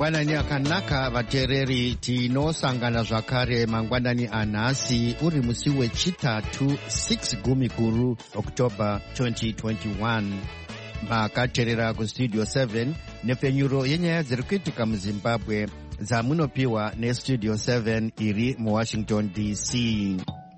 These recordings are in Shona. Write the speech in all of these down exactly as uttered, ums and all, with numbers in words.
Mangwanani akanaka vateereri, tinosangana zvakare mangwanani anhasi uri musi wechitatu six gumi guru October twenty twenty-one. Makateerera kustudio seven nepfenyuro yenyaya dziri kuitika muZimbabwe dzamunopiwa nestudio seven iri muWashington D C.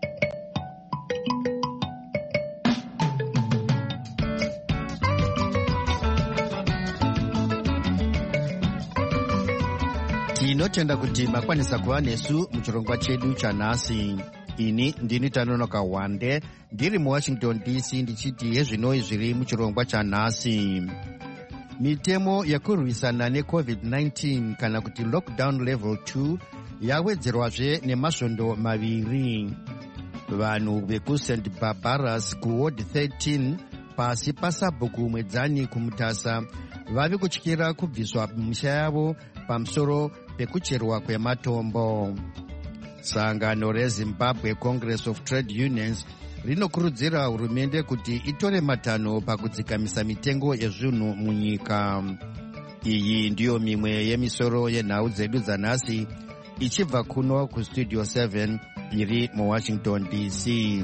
Tinotenda kuti makwanisa kuva nesu muchirongwa chedu chanhasi. Ini ndini Tanonoka Wande ndiri muWashington D C ndichiti yezvinoi zviri muchirongwa chanhasi. Mitemo yekurwisana necovid nineteen kana kuti lockdown level two yawedzerwazve nemasvondo maviri. Vanhu vekuSaint Barbaras kuward thirteen pasi pasabhuku mwedzani kumutasa vavi kutyira kubviswa misha yavo pamusoro pekucherwa kwematombo. Sangano reZimbabwe Congress of Trade Unions rinokurudzira hurumende kuti itore matanho pakudzikamisa mitengo yezvinhu munyika. Iyi ndiyo mimwe yemisoro yenhau dzedu dzanhasi ichibva kuno kustudio seven iri muWashington D C.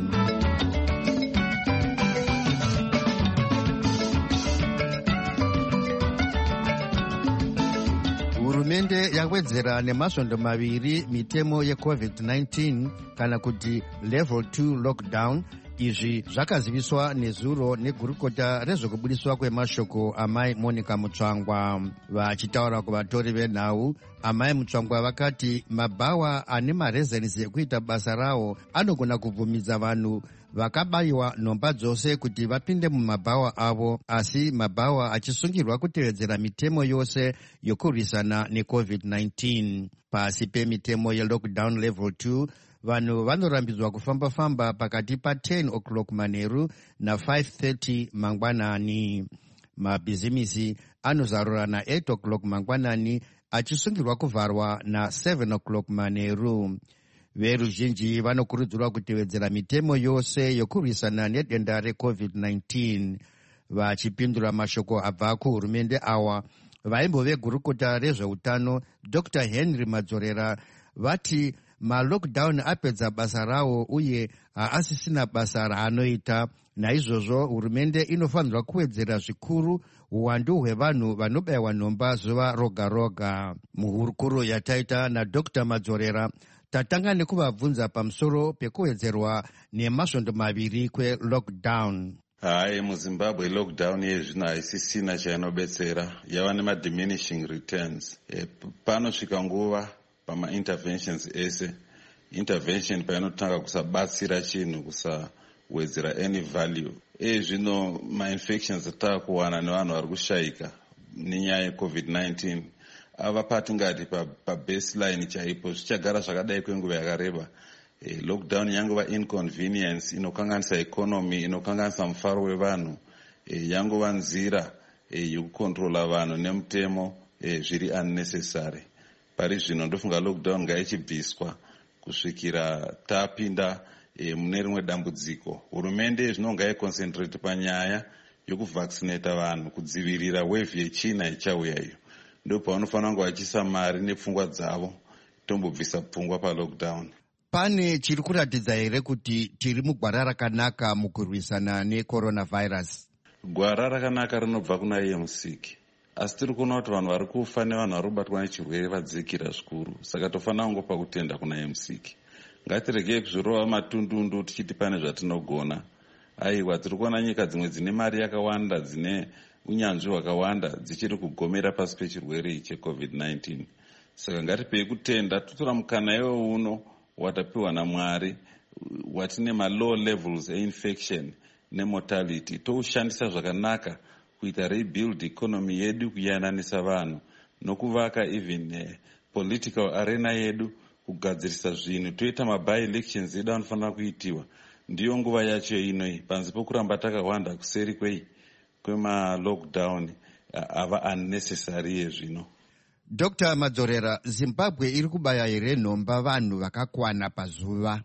Hurumende yawedzera nemasvondo maviri mitemo yecovid nineteen kana kuti level two lockdown. Izvi zvakaziviswa nezuro negurukota rezvekubudiswa kwemashoko amai Monica Mutsvangwa. Vachitaura kuvatori venhau, amai Mutsvangwa vakati mabhawa ane marezensi ekuita basa rawo anogona kubvumidza vanhu vakabayiwa nhomba dzose kuti vapinde mumabhawa avo, asi mabhawa achisungirwa kutevedzera mitemo yose yokurwisana necovid nineteen. Pasi pemitemo yelockdown level two, vanhu vanorambidzwa kufamba-famba pakati pa-ten o'clock manheru na-five thirty mangwanani. Mabhizimisi anozarura na-eight o'clock mangwanani achisungirwa kuvharwa na-seven o'clock manheru. Veruzhinji vanokurudzirwa kutevedzera mitemo yose yokurwisana nedenda recovid nineteen. Vachipindura mashoko abva kuhurumende awa, vaimbove gurukota rezveutano Doctor Henry Madzorera vati malockdown apedza basa rawo uye haasisina basa raanoita. Naizvozvo hurumende inofanirwa kuwedzera zvikuru uwandu hwevanhu vanobayiwa nhomba zuva roga roga. Muhurukuro yataita naDoctor Madzorera tatanga nekuvabvunza pamusoro pekuwedzerwa nemasvondo maviri kwelockdown. Hai, muZimbabwe lockdown yezvino haisisina chainobetsera, yava nema-diminishing returns. E, panosvika nguva pama-interventions ese, intervention painotanga kusabatsira chinhu, kusawedzera any value. E zvino ma-infections atava kuwana nevanhu vari kushayika nenyaya yecovid nineteen ava patingati pabaseline pa chaipo, zvichagara zvakadai kwenguva yakareba. E, lockdown yangova inconvenience inokanganisa economy, inokanganisa mufaro wevanhu, e, yangova nzira e, yokukontrola vanhu nemutemo e, zviri unnecessary. Pari zvino ndofunga lockdown ngaichibviswa kusvikira tapinda e, mune rimwe dambudziko. Hurumende zvino ngaiconcentrate panyaya yokuvaccinata vanhu, kudzivirira wave yechina ichauya iyo. Ndo pavanofanira kunge vachiisa mari nepfungwa dzavo tombobvisa pfungwa palockdown. Pane chiri kuratidza here kuti tiri mugwara rakanaka mukurwisana necoronavirus? Gwara rakanaka rinobva kuna E M C K. Asi tiri kuona kuti vanhu vari kufa nevanhu vari kubatwa nechirwere vadzikira zvikuru, saka tofanira kungopa kutenda kuna E M C K. Ngatiregei kuzvirova matundundu tichiti pane zvatinogona. Aiwa, tiri kuona nyika dzimwe dzine mari yakawanda, dzine unyanzvi hwakawanda, dzichiri kugomera pasi pechirwere checovid nineteen. Saka ngatipei kutenda, totora mukana iwo uno watapiwa naMwari, watine ma-low levels e-infection nemortality, toushandisa zvakanaka kuita rebuild economy yedu, kuyananisa vanhu nokuvaka even uh, political arena yedu, kugadzirisa zvinhu, toita ma-by-elections edu anofanira kuitiwa. Ndiyo nguva yacho inoi, panzi pokuramba takawanda kuseri kwei kwema-lockdown ava unnecessary yezvino. Doctor Madzorera, Zimbabwe iri kubaya here nhomba vanhu vakakwana pazuva?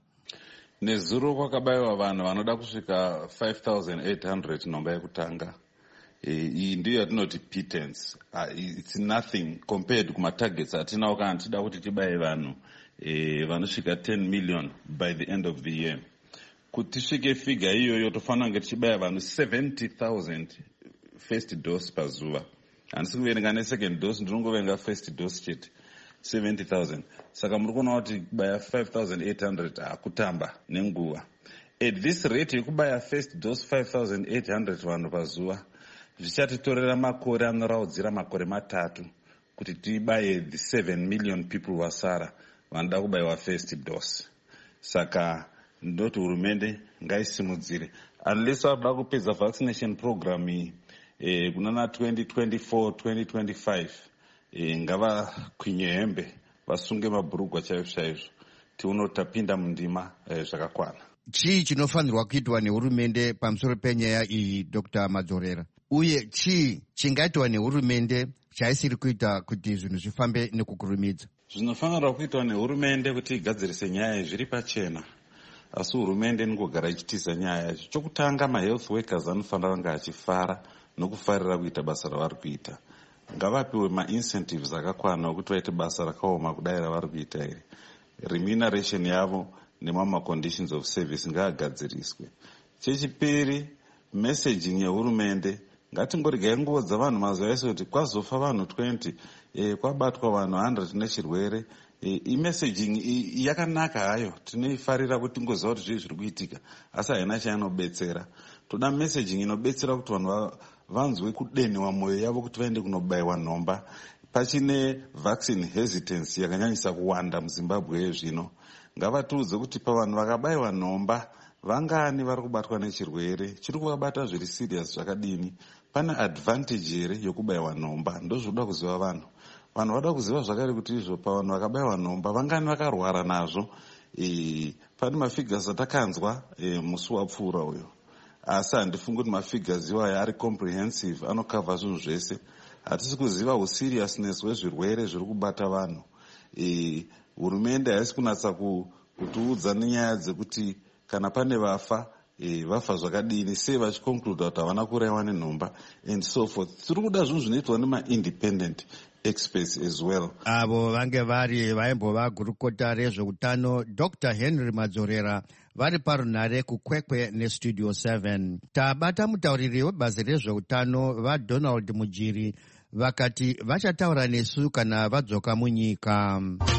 Nezuro kwakabayiwa vanhu vanoda kusvika five thousand eight hundred nhomba yekutanga. iyi ndiyo yatinoti pittance. Uh, it's nothing compared kuma targets atinawo kana tida kuti tibaye vanhu eh, vanosvika ten million by the end of the year. Kuti tisvike figure iyoyo tofanira kunge tichibaya vanhu seventy thousand first dose pazuva. Handisi kuverenga nesecond dose, ndinongoverenga first dose chete seventy thousand. Saka muri kuona kuti kubaya five thousand eight hundred hakutamba nenguva. At this rate yekubaya first dose five thousand eight hundred vanhu pazuva, zvichatitorera makore anoraudzira makore matatu kuti tibaye the seven million people vasara vanoda kubayiwa first dose. Saka ndoti hurumende ngaisimudzire, unless vakuda kupedza vaccination program iyi eh, kunana twenty twenty-four twenty twenty-five eh, ngavakwinye hembe vasunge mabhurugwa chaizvo chaizvo tiuno tapinda mundima eh, zvakakwana. Chii chinofanirwa kuitwa nehurumende pamusoro penyaya iyi, Doctor Madzorera? Uye chii chingaitwa nehurumende chaisiri kuita kuti zvinhu zvifambe nekukurumidza? Zvinofanirwa kuitwa nehurumende kuti igadzirise nyaya zviri pachena, asi hurumende ningogara ichitiza nyaya yacho. Chokutanga, mahealth workers anofanira kunge achifara nokufarira kuita basa ravari kuita. Ngavapiwe maincentives akakwana okuti vaite basa rakaoma kudai ravari kuita iri. Remuneration yavo nemama conditions of service ngaagadziriswe. Chechipiri, messaging yehurumende ngatingorigai nguo dzavanhu mazuva ese kuti kwazofa vanhu twenty eh, kwabatwa vanhu one hundred nechirwere. E, imessaging yakanaka hayo, tinoifarira kuti ngoziva kuti zvii zviri kuitika, asi haina chainobetsera. Toda messaging inobetsera kuti vanhu vanzwe kudenhewa mwoyo yavo kuti vaende kunobayiwa nhomba. Pachine vaccine hesitancy yakanyanyisa kuwanda muZimbabwe yezvino. Ngavatiudze kuti pavanhu vakabayiwa nhomba vangani vari kubatwa nechirwere, chiri kuvabata zviri serious zvakadini, pane advantage here yokubayiwa nhomba. Ndozvoda kuziva vanhu. Vanhu vada kuziva zvakare kuti izvo pavanhu vakabayiwa nhomba vangani vakarwara nazvo. E, pane mafigures atakanzwa e, musi wapfuura uyo, asi handifungi kuti mafigures iwayo ari comprehensive, anokavha zvinhu zvese. Hatisi kuziva useriousness hwezvirwere zviri kubata vanhu. E, hurumende haisi kunatsa kutiudza nenyaya dzekuti kana pane vafa e, vafa zvakadini, sei vachikonkluda kuti havana kuraiwa nenhomba and so forth. Tiri kuda zvinhu zvinoitwa nema-independent experts as well. Avo vange vari vaimbova gurukota rezveutano Doctor Henry Madzorera vari parunhare kukwekwe nestudio seven. Tabata mutauriri webazi rezveutano vaDonald Mujiri vakati vachataura nesu kana vadzoka munyika.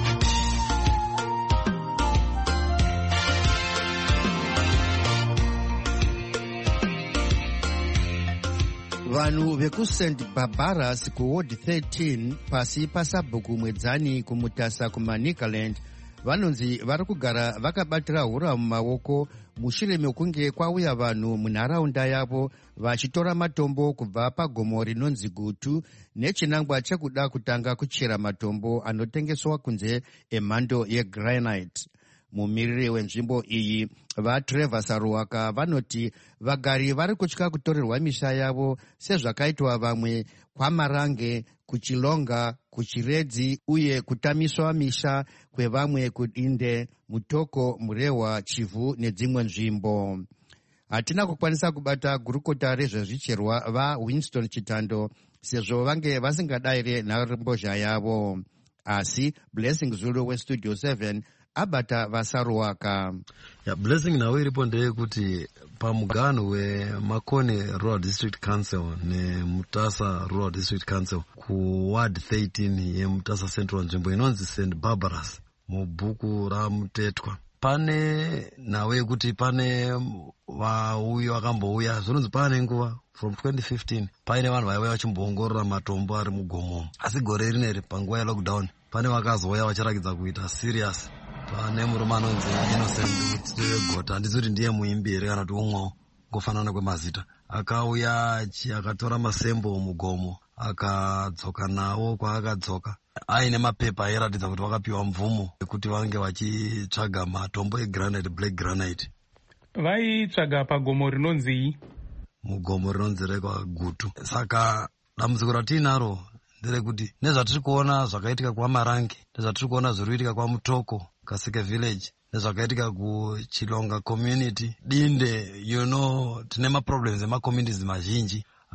Vanhu vekuSaint Barbaras kuward thirteen pasi pasabhuku mwedzani kumutasa kumaNicaland vanonzi vari kugara vakabatira hura mumaoko mushure mekunge kwauya vanhu munharaunda yavo vachitora matombo kubva pagomo rinonzi Gutu nechinangwa chekuda kutanga kuchera matombo anotengeswa kunze emhando yegranite. Mumiriri wenzvimbo iyi vaTrevor Saruwaka vanoti vagari vari kutya kutorerwa misha yavo sezvakaitwa vamwe kwaMarange, kuChilonga, kuChiredzi uye kutamiswa misha kwevamwe kuDinde, Mutoko, Murehwa, Chivhu nedzimwe nzvimbo. Hatina kukwanisa kubata gurukota rezvezvicherwa vaWinston Chitando sezvo vange vasingadayire nharembozha yavo, asi Blessing Zulu weStudio seven abata vaSaruwaka. Ya, Blessing nawe iripo ndeyekuti pamugano weMakone Rural District Council neMutasa Rural District Council kuward thirteen yeMutasa Central, nzvimbo inonzi Saint Barbaras mubhuku ramutetwa, pane nawe kuti pane vauyo vakambouya zvinonzi pane nguva from twenty fifteen paine vanhu vaiva vachimboongorora matombo ari mugomo, asi gore rineri panguva yelockdown pane vakazouya vachirakidza kuita serious. Pane murume anonzi Innocent Gota, handisi kuti ndiye muimbi here kana kuti umwewo ngofanana kwemazita, akauya akatora masembo mugomo akadzoka nawo kwaakadzoka aine mapepa airatidza kuti vakapiwa mvumo yekuti vange vachitsvaga matombo egranite, black granite. Vaitsvaga pagomo rinonzi mugomo rinonzi reKwaGutu. Saka dambudziko ratinaro nderekuti nezvatiri kuona zvakaitika kwaMarange, nezvatiri kuona zviri kuitika kwaMutoko Kasike village, nezvakaitika kuChilonga community, Dinde, you know, tine maproblems emacommunities mazhinji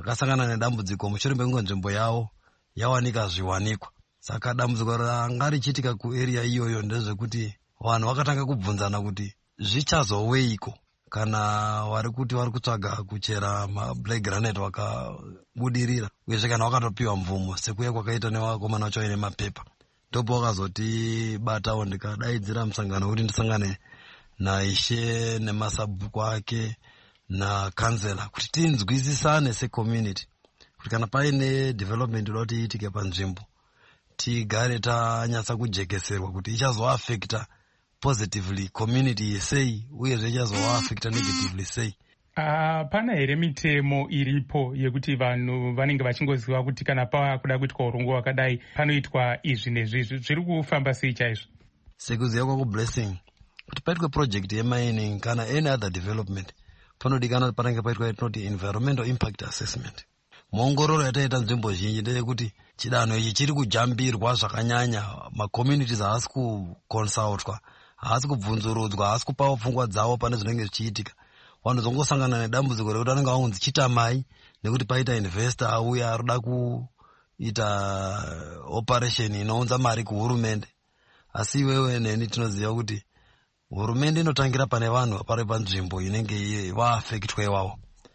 vakasangana nedambudziko mushure mekunge nzvimbo yavo yawanika zviwanikwa. Saka dambudziko ranga richiitika kuarea iyoyo ndezvekuti vanhu vakatanga kubvunzana kuti zvichazoweiko kana vari kuti vari kutsvaga kuchera mablack granite vakabudirira, uyezve kana vakatopiwa mvumo sekuya kwakaita nevakomana vacho vaine mapepa. Ndopo vakazotibatawo ndikadaidzira musangano kuti ndisangane naishe nemasabhuku ake nakansela kuti tinzwisisane secommunity kuti kana paine development inoda kuti iitike panzvimbo tigare tanyatsa kujekeserwa kuti ichazoafekta positively community sei uyezve ichazoafekta negatively sei. Uh, pana here mitemo iripo yekuti vanhu vanenge vachingoziva kuti kana pakuda kuitwa urongwa wakadai panoitwa izvi nezvizvi, zviri kufamba sei chaizvo? Sekuziva kwakublessing kuti paitwe project yemining kana any other development panodikana panenge paitwa yatinoti environmental impact assessment. Muongororo yataita nzvimbo zhinji ndeyekuti chidanho ichi chiri kujambirwa zvakanyanya, macommunities haasi kuconsultwa, haasi kubvunzurudzwa, haasi kupawo pfungwa dzavo pane zvinenge zvichiitika. Vanhu zongosangana nedambudziko rekuti vanenge vaunzi chitamai nekuti paita investor auya arikuda kuita operation inounza mari kuhurumende. Asi iwewe neni tinoziva kuti hurumende inotangira pane vanhu pari panzvimbo inenge vaafektwa iwavo.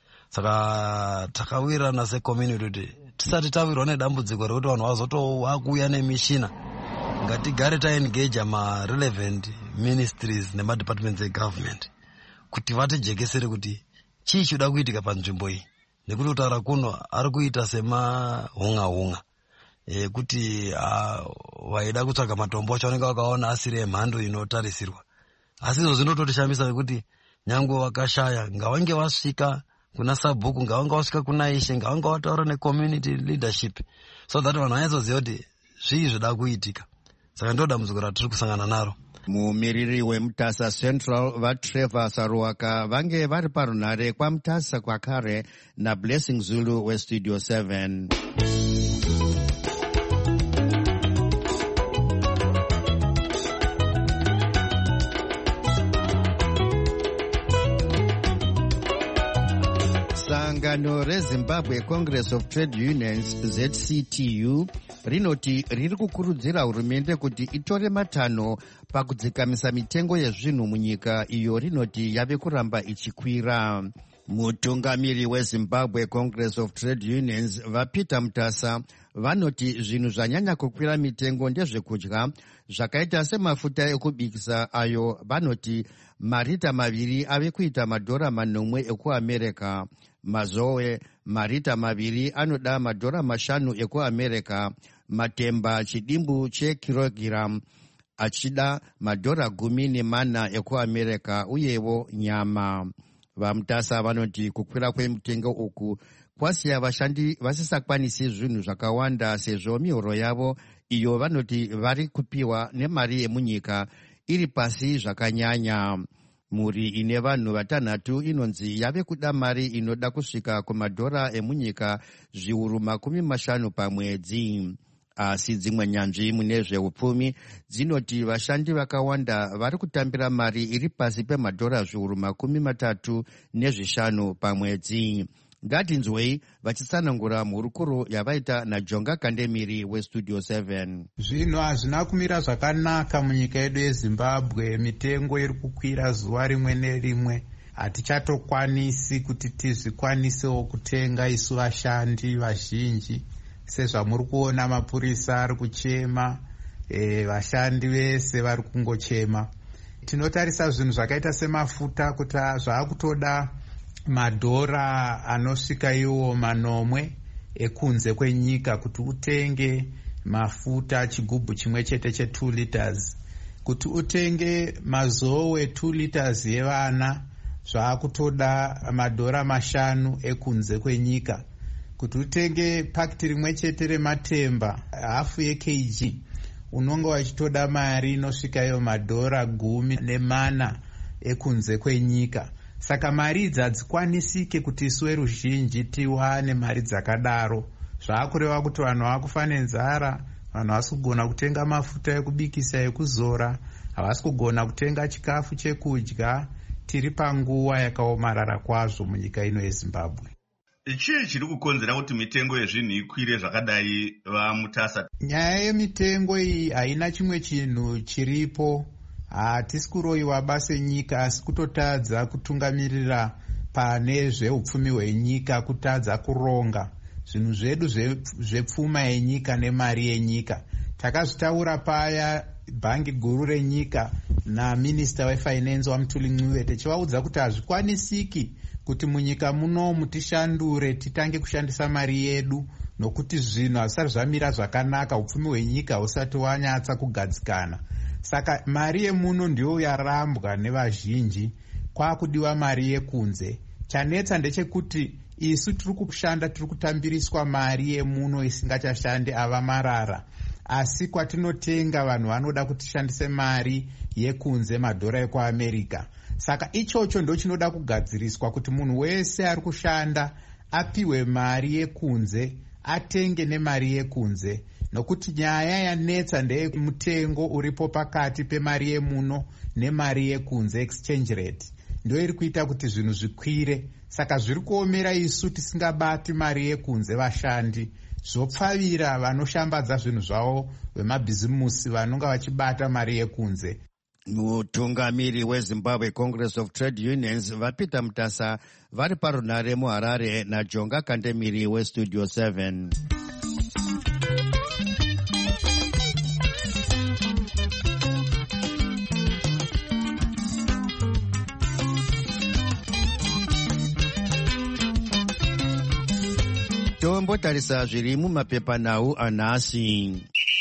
Saka takawirirana secommunity kuti tisati tawirwa nedambudziko rekuti vanhu vazotovakuuya nemishina, ngatigare taengage ma-relevant ministries nema-departments egovernment kuti vatijekesere kuti chii chida kuitika panzvimbo iyi, nekuti kutaura kuno ari kuita semahunga-hunga e, kuti vaida kutsvaga matombo acho vanenge vakaona asiri emhando inotarisirwa. Asi izvo zvinototishambisa kuti nyangwe vakashaya ngavange vasvika kuna sabhuku, ngavange vasvika kuna ishe, ngavange vataura necommunity leadership so that vanhu vanyatsoziva kuti zvii zvoda kuitika. Saka ndo dambudziko ratiri kusangana naro. Mumiriri weMutasa Central vaTrevor Saruwaka vange vari parunhare kwaMutasa kwakare naBlessing Zulu weStudio seven. Sangano reZimbabwe Congress of Trade Unions Z C T U rinoti riri kukurudzira hurumende kuti itore matanho pakudzikamisa mitengo yezvinhu munyika iyo rinoti yave kuramba ichikwira. Mutungamiri weZimbabwe Congress of Trade Unions vaPeter Mutasa vanoti zvinhu zvanyanya kukwira mitengo ndezvekudya zvakaita semafuta ekubikisa ayo vanoti marita maviri ave kuita madhora manomwe ekuAmerica. Mazowe marita maviri anoda madhora mashanu ekuAmerica. Matemba chidimbu chekirogiramu achida madhora gumi nemana ekuAmerica uyewo nyama. VaMutasa vanoti kukwira kwemitengo uku kwasiya vashandi vasisakwanisi zvinhu zvakawanda sezvo mihoro yavo iyo vanoti vari kupiwa nemari yemunyika iri pasi zvakanyanya. Mhuri ine vanhu vatanhatu inonzi yave kuda mari inoda kusvika kumadhora emunyika zviuru makumi mashanu pamwedzi. Asi dzimwe nyanzvi mune zveupfumi dzinoti vashandi vakawanda vari kutambira mari iri pasi pemadhora zviuru makumi matatu nezvishanu pamwedzi. Ngatinzwei vachitsanangura mhurukuro yavaita naJonga Kandemiri weStudio seven. Zvinhu hazvina kumira zvakanaka munyika yedu yeZimbabwe. Mitengo iri kukwira zuva rimwe nerimwe. Hatichatokwanisi kuti tizvikwanisewo kutenga isu vashandi vazhinji. Sezvamuri kuona mapurisa ari kuchema, e, vashandi vese vari kungochema. Tinotarisa zvinhu zvakaita semafuta kuti zvaakutoda madhora anosvika iwo manomwe ekunze kwenyika kuti utenge mafuta chigubhu chimwe chete che two liters. Kuti utenge mazowe two liters yevana zvaakutoda madhora mashanu ekunze kwenyika. Kuti utenge pakiti rimwe chete rematemba hafu ye-kg unonge wachitoda mari inosvika iyo madhora gumi nemana ekunze kwenyika. Saka mari idzi hadzikwanisike kuti isu veruzhinji tiwane mari dzakadaro. Zvaakureva kuti vanhu vakufa nenzara, vanhu havasi kugona kutenga mafuta ekubikisa ekuzora, havasi kugona kutenga chikafu chekudya. Tiri panguva yakaomarara kwazvo munyika ino yeZimbabwe. chii chiri kukonzera kuti mitengo yezvinhu ikwire zvakadai vaMutasa? Nyaya yemitengo iyi haina chimwe chinhu chiripo. Hatisi kuroyiwa base nyika, asi kutotadza kutungamirira pane zveupfumi hwenyika, kutadza kuronga zvinhu zvedu zvepfuma yenyika nemari yenyika. Takazvitaura paya bhangi guru renyika naminista wefinance waMutuli Ncube tichivaudza kuti hazvikwanisiki kuti munyika munomu tishandure titange kushandisa mari yedu, nokuti zvinhu hazvisati zvamira zvakanaka, upfumi hwenyika husati wanyatsa kugadzikana. Saka mari yemuno ndiyo yarambwa nevazhinji, kwakudiwa mari yekunze. Chanetsa ndechekuti isu tiri kushanda, tiri kutambiriswa mari yemuno isingachashande ava marara, asi kwatinotenga vanhu vanoda kuti tishandise mari yekunze, madhora ekuAmerica. Saka ichocho ndo chinoda kugadziriswa, kuti munhu wese ari kushanda apiwe mari yekunze, atenge nemari yekunze, nokuti nyaya yanetsa ndeye mutengo uripo pakati pemari yemuno nemari yekunze, exchange rate, ndio iri kuita kuti zvinhu zvikwire. Saka zviri kuomera isu tisingabati mari yekunze vashandi, zvopfavira vanoshambadza zvinhu zvavo vemabhizimusi vanonga vachibata mari yekunze. Mutungamiri weZimbabwe Congress of Trade Unions vaPeter Mutasa vari parunare muHarare naJonga Kandemiri weStudio seven. Tombotarisa zviri mumapepanhau anhasi.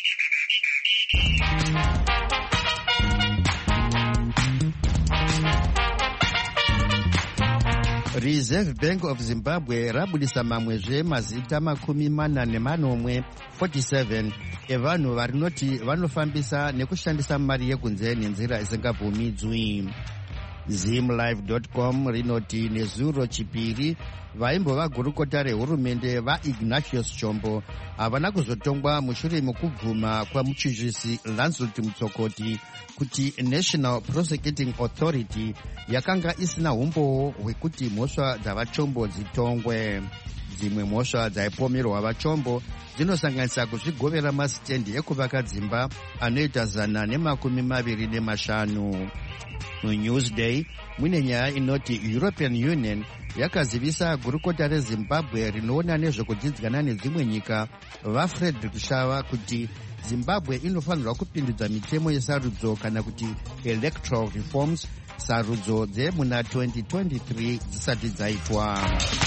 Reserve Bank of Zimbabwe rabudisa mamwezve mazita makumi mana nemanomwe forty-seven evanhu varinoti vanofambisa nekushandisa mari yekunze nenzira isingabvumidzwi. Zimlive dot com rinoti nezuro chipiri vaimbova gurukota rehurumende vaIgnatius Chombo havana kuzotongwa mushure mekubvuma kwamuchinjisi Lancelot Mutsokoti kuti National Prosecuting Authority yakanga isina umbowo hwekuti mhosva dzavaChombo dzitongwe. Dzimwe mhosva dzaipomerwa vaChombo dzinosanganisa kuzvigovera masitendi ekuvaka dzimba anoita zana nemakumi maviri nemashanu. MuNewsday mune nyaya inoti European Union yakazivisa gurukota reZimbabwe rinoona nezvekudzidzana nedzimwe nyika vaFrederick Shava kuti Zimbabwe inofanirwa kupindudza mitemo yesarudzo kana kuti electoral reforms sarudzo dzemuna twenty twenty-three dzisati dzaitwa.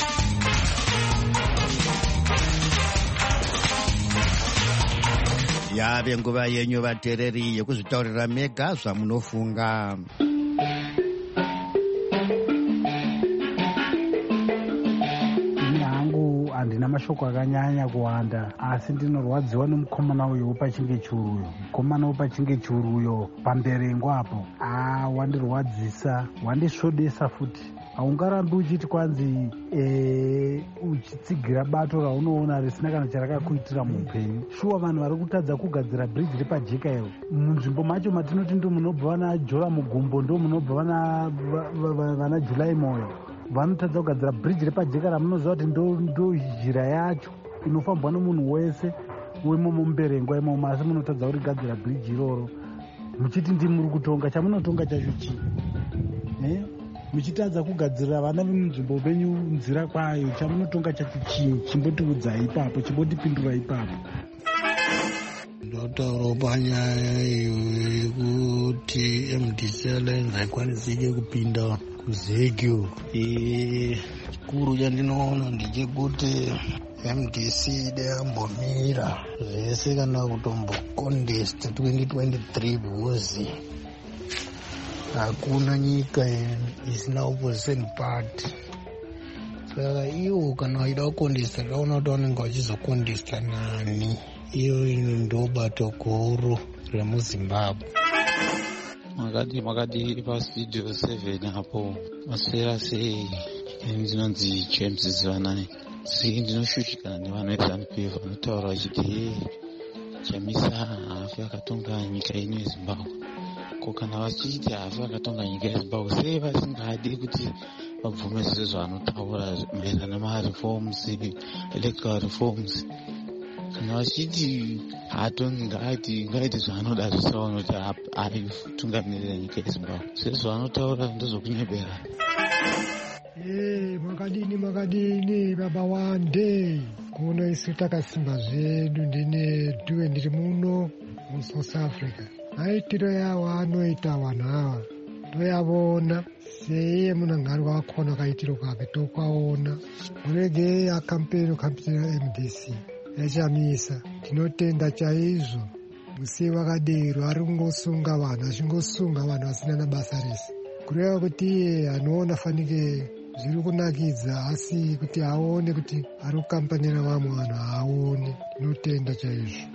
Yave nguva yenyu vatereri yekuzvitaurira mega zvamunofunga. Handina mashoko akanyanya kuwanda, asi ndinorwadziwa nemukomana uyo pachinge churuyo. Mukomana uyo pachinge churuyo pamberengwa apo, ah, wandirwadzisa, wandisvodesa futi. Haungarambi uchiti kwanzi e, uchitsigira bato raunoona risina kana charakakuitira muupenyu. Shuwa vanhu vari kutadza kugadzira bridge repajeka iro munzvimbo macho matinoti ndo munobva vana Jora Mugumbo, ndo munobva vana vana Julai Moyo, vanotadza kugadzira bridge repajeka ramunoziva kuti ndo ndo njira yacho inofambwa nemunhu wese wemomo mberengwa imomo, asi munotadza kuti gadzira bridge iroro muchiti ndi muri kutonga. Chamunotonga chacho chii? eh muchitadza kugadzirira vana vemunzvimbo venyu nzira kwayo, chamunotonga chacho chii? Chimbotiudzai ipapo, chimbotipindura ipapo. Ndotaura panyaya yekuti M D C Alliance haikwanisike kupinda kuzekyo. Chikuru chandinoona ndechekuti M D C deyambomira zvese kana kutombo contest twenty twenty-three because hakuna nyika isina opposition party. Saka iwo kana waida kucontesta ndaona kuti vanenge vachizocontesta nani. Iyo ndo bato guru remuZimbabwe. Makati makati pastudio seven hapo masera sei ndinonzi James Zvanai. Si ndinoshushikana nevanhu veZANU-P F vanotaura vachiti Chamisa hafi akatonga nyika ino yeZimbabwe. Ko kana vachiti hafi akatonga nyika yeZimbabwe sei vasingadi kuti vabvumesese zvaanotaura maererano nemareforms, electoral reforms. Kana vachiti hatongi ngaiti ngaiti zvaanoda zvisaona kuti aitungamirira nyika yeZimbabwe. Sezvaanotaura ndezvokunyebera. Ee, makadini makadini baba wande kuno isu takasimba zvedu ndine duwe ndiri muno muSouth Africa. Maitiro yawo anoita vanhu ava toyavona seiye munangari wakhona kaitiro kake tokwaona urege akampeni kampeni M D C yachamisa. Tinotenda chaizvo musi wakadero ari kungosunga vanhu achingosunga vanhu vasina nabasa rese kureva kuti iye anoona fanike zviri kunakidza asi kuti aone kuti ari kukampanira vamwe vanhu aone. Tinotenda chaizvo.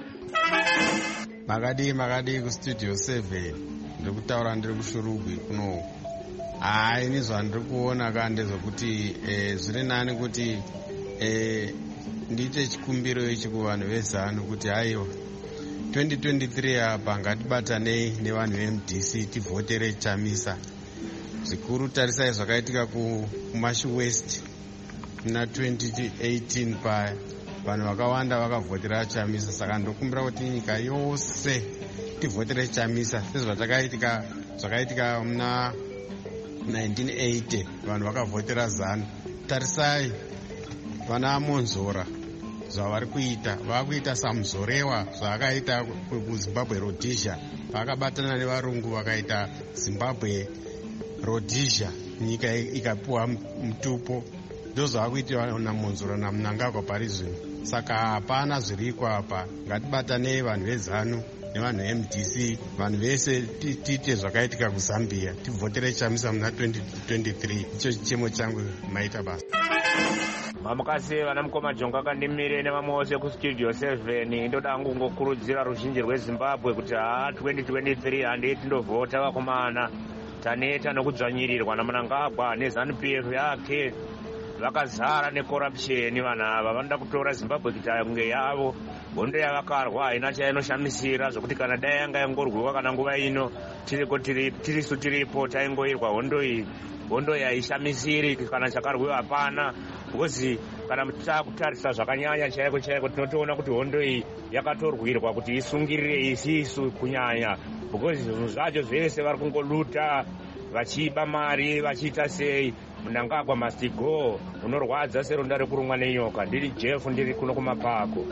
makadii makadii kustudio seven ndiri kutaura ndiri kushurugwi kuno. Hai ini zvandiri kuona ka ndezvokuti eh, zviri nani kuti eh, ndiite chikumbiro ichi kuvanhu vezanu kuti haiwa twenty twenty-three apa ngatibatanei nevanhu veM D C tivhotere Chamisa. Zvikuru tarisai zvakaitika kuMashi West muna twenty eighteen paya vanhu vakawanda vakavhotera Chamisa. Saka ndokumbira kuti nyika yose tivhotere Chamisa sezvatakaitika zvakaitika muna nineteen eighty vanhu vakavhotera Zanu. Tarisai vana Monzora zvavari kuita, vakuita samuzorewa zvaakaita kuZimbabwe Rhodesia, vakabatana nevarungu vakaita Zimbabwe Rhodesia, nyika ikapiwa mutupo. Ndozvakuitwa naMonzora naMnangagwa pari zvino. Saka hapana zviriko apa. Ngatibatanei vanhu vezanu nevanhu veM D C, vanhu vese tiite zvakaitika kuZambia, tivhotere Chamisa muna twenty twenty-three. Icho chichemo changu maita basa. Mamukasi vana mukoma Jonga akandimire nevamwe vose kustudio seven. Ndoda kungokurudzira ruzhinji rweZimbabwe kuti ha twenty twenty-three handei tindovhota vakomana. Taneta nokudzvanyirirwa naMnangagwa neZanu P F yake vakazara necorruption. Vanhu ava vanoda kutora Zimbabwe kuti kunge yavo. Hondo yavakarwa haina chainoshamisira zvokuti kana dai yanga yangorwiwa kana nguva ino tiriko tirisu tiripo taingoirwa hondo iyi. Hondo yaishamisiri kana chakarwiwa hapana. Because kana takutarisa zvakanyanya chaiko chaiko tinotoona kuti hondo iyi yakatorwirwa kuti isungirire isisu kunyanya. Because zvinhu zvacho zvese vari kungoluta vachiba mari vachiita sei. Mnangagwa must go. Unorwadza seronda rekurumwa nenyoka. Ndiri Jeff ndiri kuno kuMapako.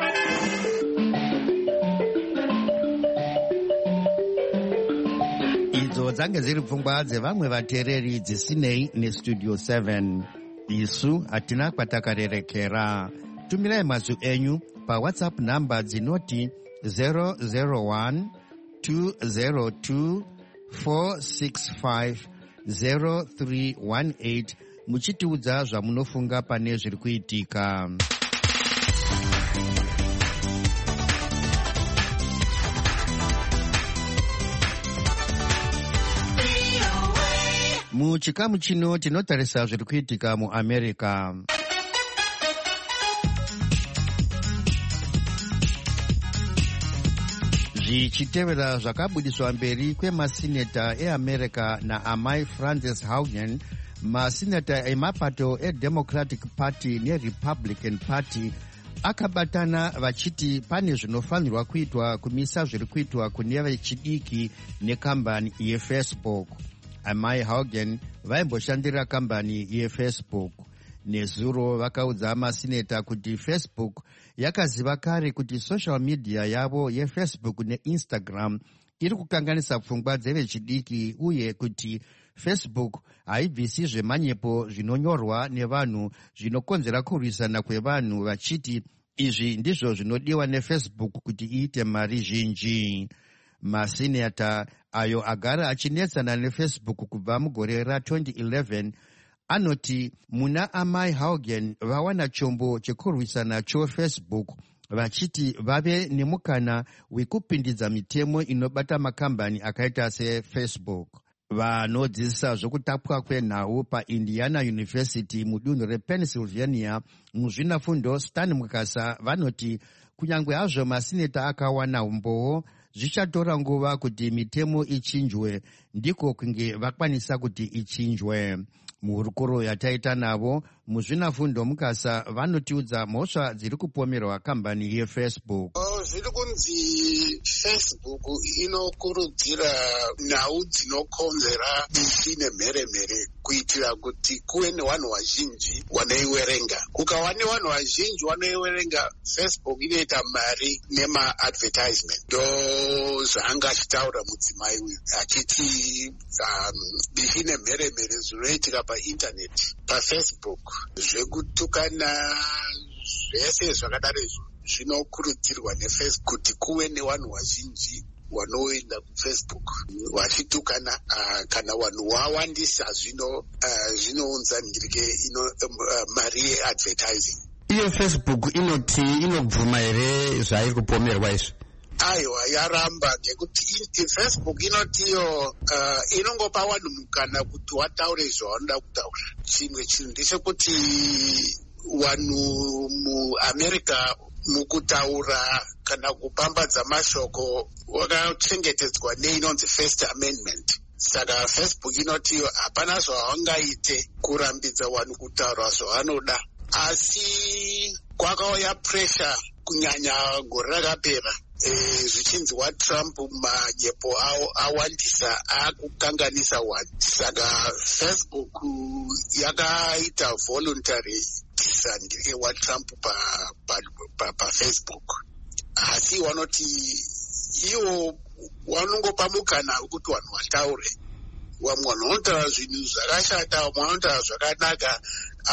Idzo dzange dziri pfungwa dzevamwe vateereri dzisinei nestudio seven. Isu hatina kwatakarerekera. Tumirai mazwi enyu paWhatsApp namba dzinoti zero zero one two zero two four six five zero three one eight muchitiudza zvamunofunga pane zviri kuitika. Muchikamu chino tinotarisa zviri kuitika muAmerica. Zvichitevera zvakabudiswa mberi kwemasineta eAmerica naamai Frances Haugen, masineta emapato eDemocratic Party neRepublican Party akabatana vachiti pane zvinofanirwa kuitwa kumisa zviri kuitwa kune vechidiki nekambani yeFacebook. Amai Haugen vaimboshandira kambani yeFacebook. Nezuro vakaudza masineta kuti Facebook yakaziva kare kuti social media yavo yeFacebook neInstagram iri kukanganisa pfungwa dzevechidiki uye kuti Facebook haibvisi zvemanyepo zvinonyorwa nevanhu zvinokonzera kurwisana kwevanhu vachiti izvi ndizvo zvinodiwa neFacebook kuti iite mari zhinji. Masineta ayo agara achinetsana neFacebook kubva mugore ra twenty eleven anoti muna amai Haugen vawana chombo chekurwisana choFacebook vachiti vave nemukana wekupindidza mitemo inobata makambani akaita seFacebook. Vanodzidzisa zvokutapwa kwenhau paIndiana University mudunhu rePennsylvania muzvinafundo Stan Mukasa vanoti kunyange hazvo masineta akawana umbowo zvichatora nguva kuti mitemo ichinjwe ndiko kunge vakwanisa kuti ichinjwe. muhurukuro yataita navo muzvinafundo mukasa vanotiudza mhosva dziri kupomerwa kambani yefacebook. Zviri kunzi Facebook inokurudzira nhau dzinokonzera bishi nemheremhere kuitira kuti kuve nevanhu vazhinji vanoiverenga. Kukawa nevanhu vazhinji vanoiverenga, Facebook inoita mari nemaadvertisement. Ndo zvaanga achitaura mudzimai uyu achiti um, bishi nemheremhere zvinoitika paintaneti, pafacebook, zvekutukana zvese zvakadaro izvo zvinokurudzirwa nefacebook kuti kuve nevanhu vazhinji vanoenda kufacebook vachitukana. Uh, kana vanhu wawandisa zvino uh, zvinounza ndirike ino uh, mari yeadvertising. Iyo Facebook inoti inobvuma here zvairi kupomerwa izvi? Aiwa, yaramba ngekuti Facebook inoti iyo uh, inongopa vanhu mukana kuti wataure zvavanoda kutaura. Chimwe chinhu ndechekuti vanhu muAmerica mukutaura kana kupambadza mashoko wakachengetedzwa neinonzi First Amendment. Saka Facebook inoti iyo hapana zvavangaite kurambidza vanhu kutaura zvavanoda. Asi kwakauya pressure kunyanya gore rakapera, e, zvichinziwa Trump manyepo awo awandisa akukanganisa vanhu. Saka Facebook yakaita voluntary disandire waTrump pa, pa, pa, pa Facebook. Asi wanoti iwo wanongopa mukana wekuti vanhu vataure. Vamwe vanhu vanotaura zvinhu zvakashata, vamwe vanotaura zvakanaka.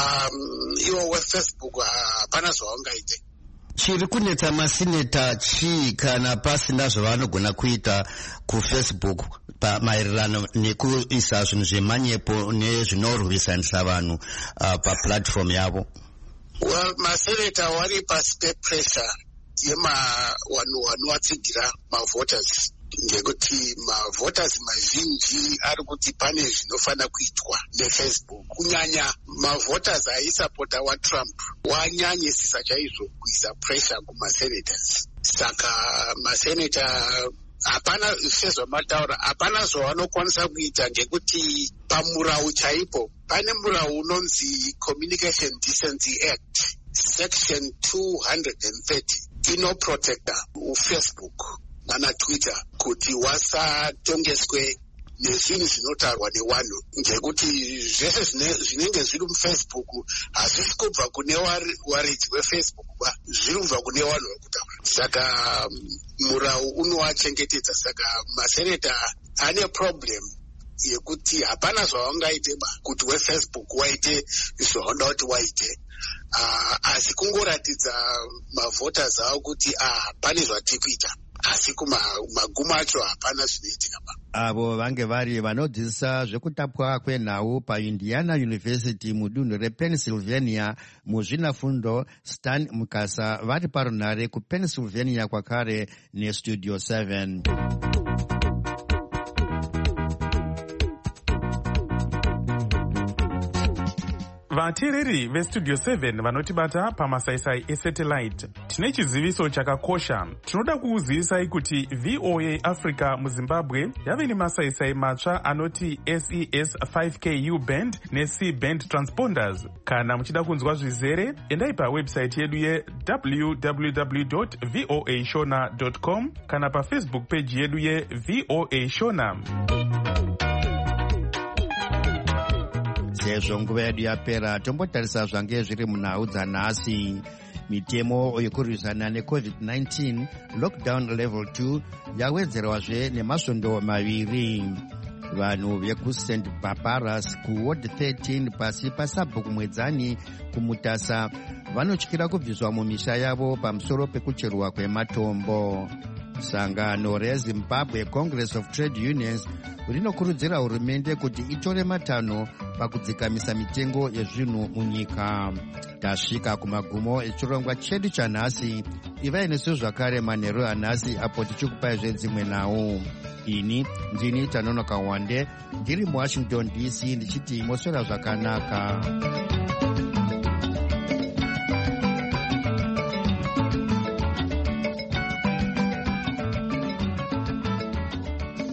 Um, iwo weFacebook hapana zvavangaite. Chiri kunetsa masineta chii kana pasina zvavanogona kuita kufacebook maererano nekuisa zvinhu zvemanyepo nezvinorwisanisa vanhu uh, paplatform yavo? Well, maseneta vari pasi pepressure yema vanhu vanovatsigira mavoters, ngekuti mavoters mazhinji ari kuti pane zvinofanira kuitwa nefacebook. Kunyanya mavoters aisapota waTrump wanyanyisisa chaizvo kuisa pressure kumasenators. Saka maseneta hapana sezvamataura, hapana zvavanokwanisa kuita ngekuti pamurau chaipo pane murau unonzi Communication Decency Act section two hundred thirty inoprotecta uFacebook kana Twitter kuti wasatongeswe nezvinhu zvinotaurwa nevanhu, ngekuti zvese zvinenge zviri mufacebook hazvisi kubva kune waridzi wefacebook ba, zviri kubva kune vanhu vakutaura. Saka murau unovachengetedza. Saka maseneta ane problem yekuti hapana zvavangaite ba kuti wefacebook waite zvavanoda kuti waite. Uh, asi kungoratidza mavoters avo kuti ah, pane zvatiri kuita, asi kumagumo acho hapana zvinoitika ba. Avo vange vari vanodzidzisa zvekutapwa kwenhau paIndiana University mudunhu rePennsylvania muzvinafundo. Stan Mukasa vari parunhare kuPennsylvania kwakare neStudio seven. vateereri vestudio seven vanotibata pamasaisai esatellite, tine chiziviso chakakosha. Tinoda kukuzivisai kuti V O A Africa muZimbabwe yave nemasaisai matsva anoti S E S five K U band neC band transponders. Kana muchida kunzwa zvizere, endai pawebsite yedu ye w w w dot voa shona dot com kana pafacebook page yedu ye V O A Shona. Sezvo nguva yedu yapera, tombotarisa zvange zviri munhau dzanhasi. Mitemo yekurwisana necovid nineteen lockdown level two yawedzerwazve nemasvondo maviri. Vanhu vekuSt Barbaras kuward thirteen pasi pasabhuku mwedzani kumutasa vanotyira kubviswa mumisha yavo pamusoro pekucherwa kwematombo. Sangano reZimbabwe Congress of Trade Unions rinokurudzira hurumende kuti itore matanho pakudzikamisa mitengo yezvinhu munyika. Tasvika kumagumo echirongwa chedu chanhasi. Ivai nesu zvakare manheru anhasi apo tichikupai zvedzimwe nhau. Ini ndini Tanonoka Wande ndiri muWashington D C ndichiti moswera zvakanaka.